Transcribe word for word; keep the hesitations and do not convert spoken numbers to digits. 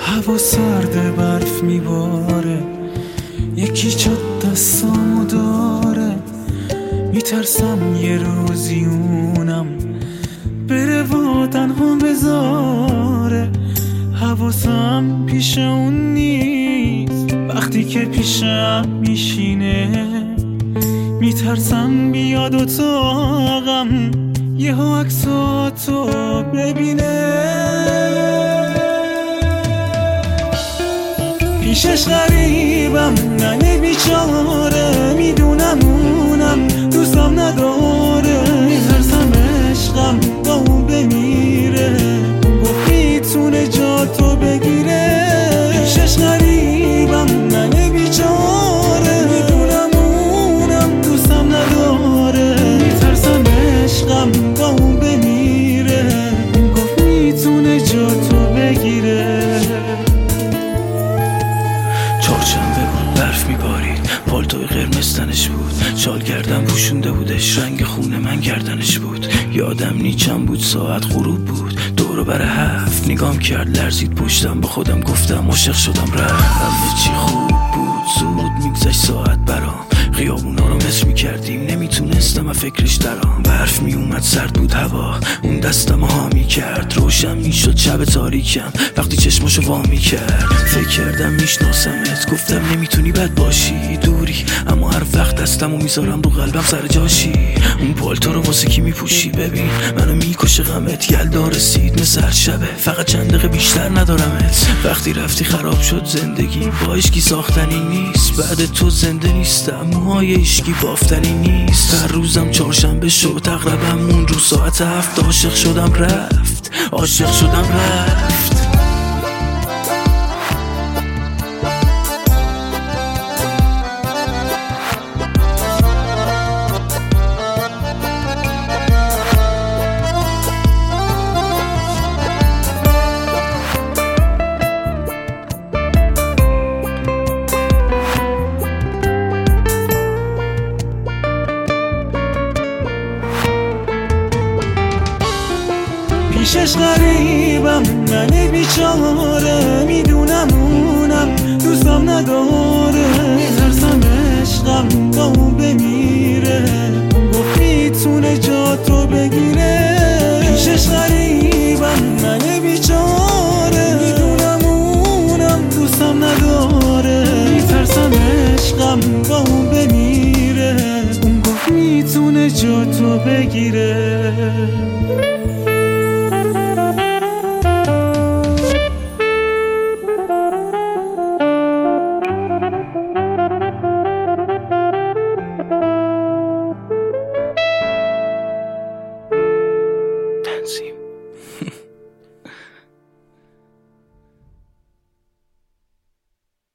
هوا سرده برف میباره، یکی چات دستامو داره. میترسم یه روزی اونم بره و تنها بذاره. حواسم پیش اون نیست وقتی که پیشم میشینه. میترسم بیاد اتاقم یهو عکساتو ببینه. پیشش غریبم نه بیچاره، میدونم اونم دوستم نداره. میترسم عشقم با اون بمیره، گفت میتونه جا تو بگیره. پیشش غریبم نه بیچاره، میدونم اونم دوستم نداره. میترسم عشقم با اون بمیره، گفت میتونه جا تو بگیره. چهارشنبه بود، برف میبارید، پالتوی قرمز تنش بود، شال گردن پوشونده بودش، رنگ خونه من گردنش بود. یادم نی چند بود، ساعت غروب بود، دورو بر هفت نگام کرد، لرزید پشتم، با خودم گفتم عاشق شدم رفت. همه چی خوب بود، زود میگذشت ساعت برام، خیابونا رو مس میکردیم، نمیتونستم از فکرش درام. برف میومد، سرد بود هوا، اون دستم ها میکرد، روشن میشد شب تاریکم وقتی چشماشو وا میکرد. فکر کردم میشناسمت، گفتم نمیتونی بد باشی، دوری اما هر وقت دستمو میذارم رو قلبم سر جاشی. اون پالتو رو واسه کی میپوشی؟ ببین منو میکشه غمت، یلدا رسید مثل هر شبه، فقط چند دقیقه بیشتر ندارمت. وقتی رفتی خراب شد زندگی، با عشقی ساختنی نیست، بعد تو زنده نیستم، موهای عشقی بافتنی نیست. هر روزم چهارشنبه شد، تقریبا اون روز ساعت هفت عاشق شدم رفت، عاشق شدم رفت. پیشش غریبم من بیچاره، میدونم اونم دوستم نداره. میترسم عشقم با اون بمیره، گفت میتونه جا تو بگیره. پیشش غریبم من بیچاره، میدونم اونم دوستم نداره. میترسم عشقم با اون بمیره، اون گفت میتونه جا تو بگیره.